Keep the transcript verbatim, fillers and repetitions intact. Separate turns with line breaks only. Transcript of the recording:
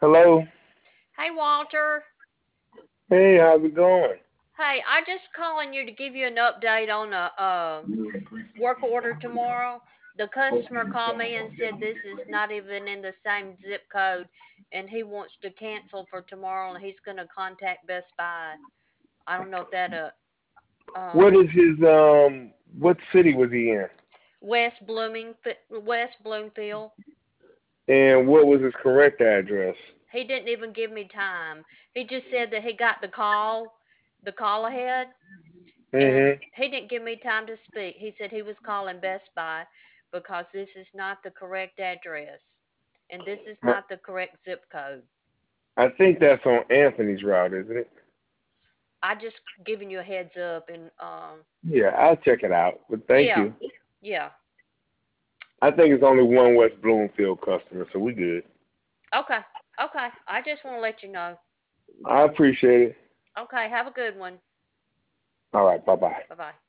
Hello.
Hey, Walter.
Hey, how's it going?
Hey, I just calling you to give you an update on a uh, work order tomorrow. The customer called me and said this is not even in the same zip code, and he wants to cancel for tomorrow, and he's gonna contact Best Buy. I don't know if that uh
What
um
is his um? What city was he in?
West Blooming West Bloomfield.
And what was his correct address?
He didn't even give me time. He just said that he got the call, the call ahead, and
Mhm.
he didn't give me time to speak. He said he was calling Best Buy because this is not the correct address and this is
I
not the correct zip code.
I think that's on Anthony's route, isn't it?
I just giving you a heads up and um
Yeah, I'll check it out. But thank
yeah,
you.
yeah.
I think it's only one West Bloomfield customer, so we good.
Okay, okay. I just want to let you know.
I appreciate it.
Okay, have a good one.
All right. Bye bye.
Bye bye.